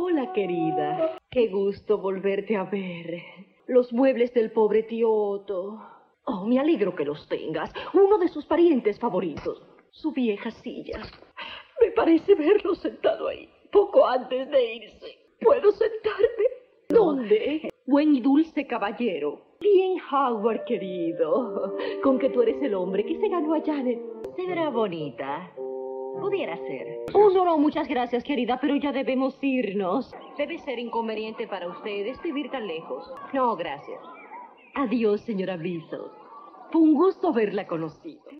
Hola, querida. Qué gusto volverte a ver. Los muebles del pobre tío Otto. Oh, me alegro que los tengas. Uno de sus parientes favoritos. Su vieja silla. Me parece verlo sentado ahí, poco antes de irse. ¿Puedo sentarme? ¿Dónde? Buen y dulce caballero. Bien, Howard, querido. Con que tú eres el hombre que se ganó a Janet. Se verá bonita. Pudiera ser. Oh, no, muchas gracias, querida, pero ya debemos irnos. Debe ser inconveniente para ustedes vivir tan lejos. No, gracias. Adiós, señora Bissell. Fue un gusto haberla conocido.